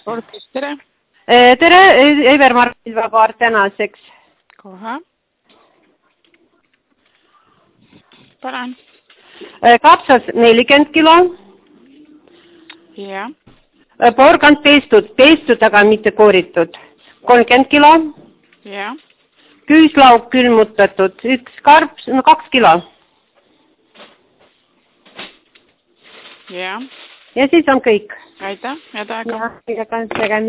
tere. Tere, Evermar Silvapaar tänaseks. Kohe. Panen. Kapsas 40 kilo. Ja. Porgand peestud, aga mitte kooritud. 30 kilo. Ja. Küüslauk külmutatud, 2 kilo. Ja. Ja siis on kõik. Aitäh, head aega. Ja,